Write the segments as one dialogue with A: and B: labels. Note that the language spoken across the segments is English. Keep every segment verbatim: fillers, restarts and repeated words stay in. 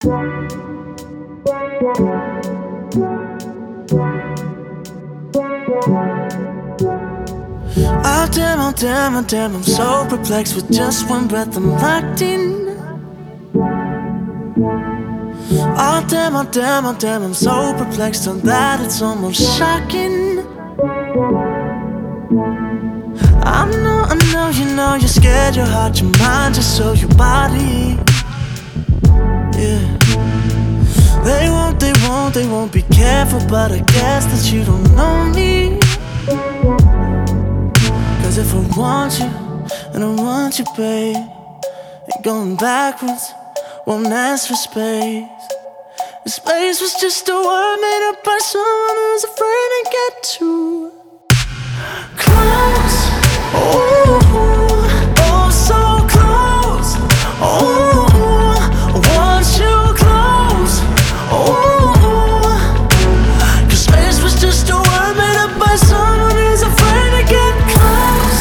A: Oh damn, oh damn, oh damn, I'm so perplexed. With just one breath I'm locked in. Oh damn, oh damn, oh damn, I'm so perplexed on that it's almost shocking. I know, I know, you know you're scared, your heart, your mind, just so your body. Yeah. They won't, they won't, they won't be careful, but I guess that you don't know me. Cause if I want you, and I want you, babe, and going backwards won't ask for space. The space was just a word made up by someone who's afraid to get too close. Oh, oh, so close. Oh, I want you close. Oh, cause space was just a word made up by someone who's afraid to get close.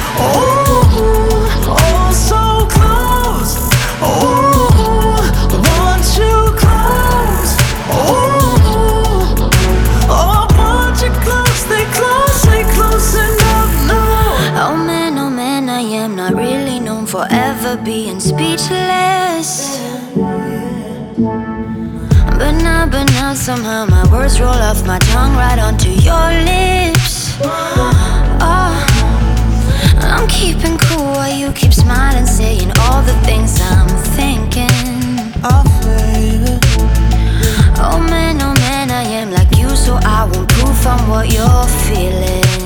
A: Oh, oh, so close. Oh, I want you close. Oh, oh, I want you close. Stay close, stay close enough, no.
B: Oh man, oh man, I am not really known for ever being speechless. But now, but now somehow my words roll off my tongue right onto your lips. Oh, I'm keeping cool while you keep smiling, saying all the things I'm thinking.
A: Oh baby,
B: Oh man, oh man, I am like you, so I won't proof on what you're feeling.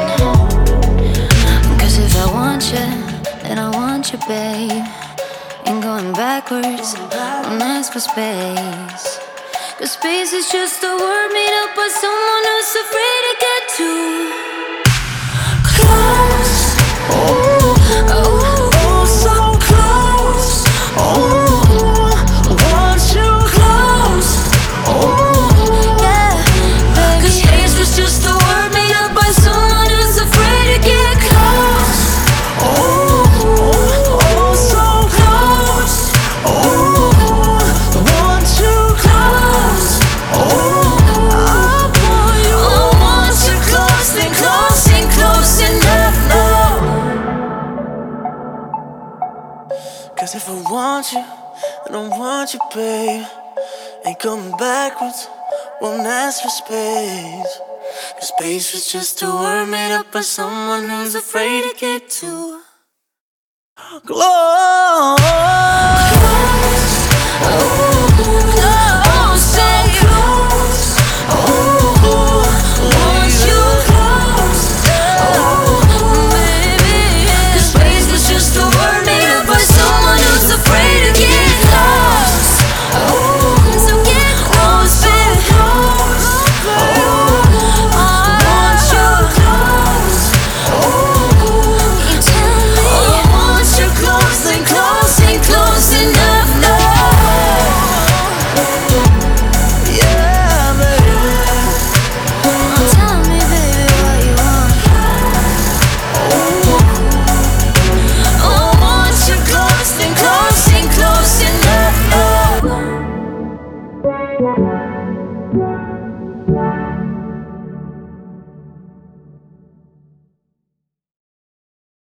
B: Cause if I want you, then I want you, babe. Ain't going backwards, don't ask for space. Cause space is just a word made up by someone who's afraid to get too close. Oh, oh,
A: oh, so close. Oh, I want you close. Oh,
B: yeah. Cause space was just a word made up by someone who's afraid to get close.
A: oh, oh, so close. Oh, I want you close. Oh, I want you close, stay close, stay close enough now. Cause if I want you, I don't want you, babe. Ain't coming backwards, won't ask for space. Cause space was just a word made up by someone who's afraid to get too close.